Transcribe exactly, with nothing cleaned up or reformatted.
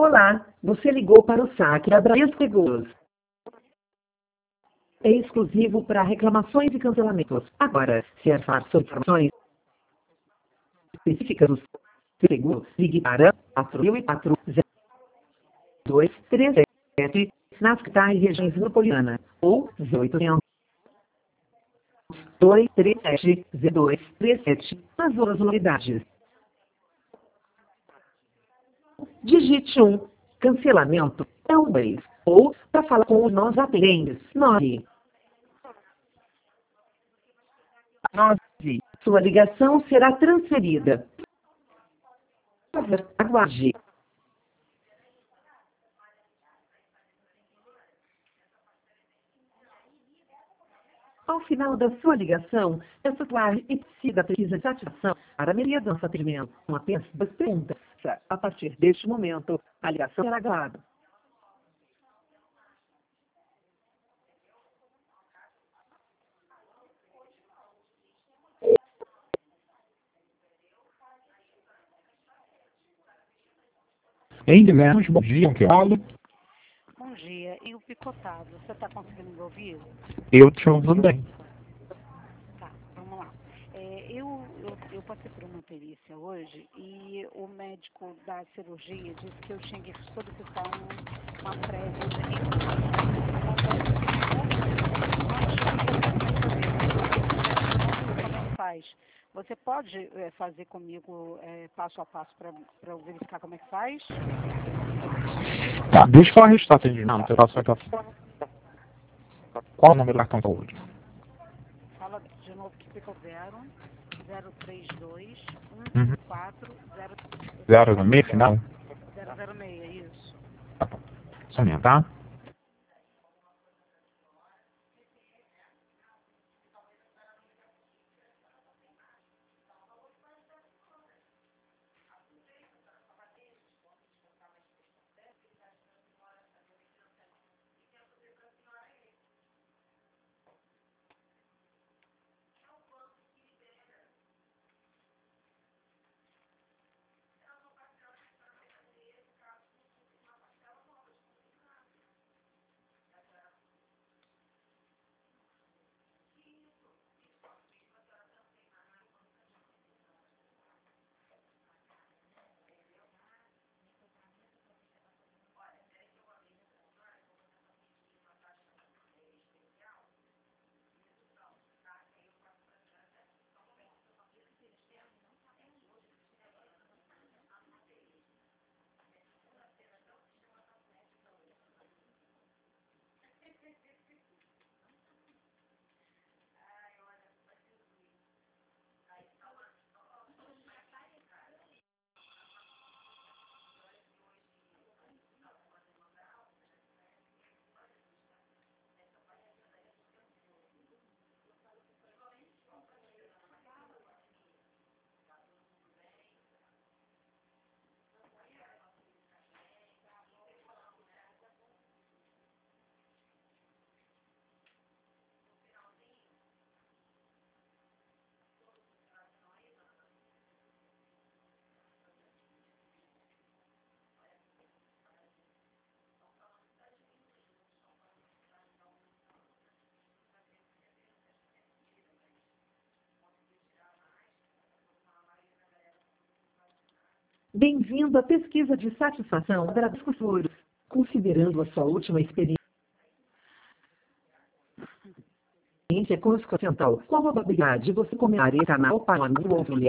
Olá, você ligou para o saque da Bradesco Seguros. É exclusivo para reclamações e cancelamentos. Agora, se é falar sobre informações específicas do seguro, ligue para quatro mil e quatro zero dois três sete nas capitais e regiões metropolitanas ou zero oitocentos dois três sete zero dois três sete nas outras unidades. Digite um. Cancelamento é um dois. Ou, para falar com os nossos atendentes, nove. nove. Sua ligação será transferida. Por favor, aguarde. Ao final da sua ligação, efetuar e siga a pesquisa de satisfação para a melhoria do nosso atendimento com apenas duas perguntas. A partir deste momento, a ligação será gravada. Em Guilherme, bom dia, que eu falo. Bom dia, e o picotado, você está conseguindo me ouvir? Eu te ouvo bem. Tá, vamos lá. É, eu, eu, eu passei por uma perícia hoje e o médico da cirurgia disse que eu tinha que solicitar um, uma prévia de como é que faz? Você pode é, fazer comigo é, passo a passo para eu verificar como é que faz? Tá, deixa eu registrar o atendimento. Eu faço aqui. Qual o número do cartão de saúde? Fala de novo que ficou zero, zero três dois, Uhum. um quatro, zero, Zero no meio, final? zero zero seis, isso. Tá bom. Só um minuto, tá? Bem-vindo à pesquisa de satisfação da Bradesco Seguros. Considerando a sua última experiência com o Central, qual a probabilidade de você comentar esse canal para um amigo ou familiar?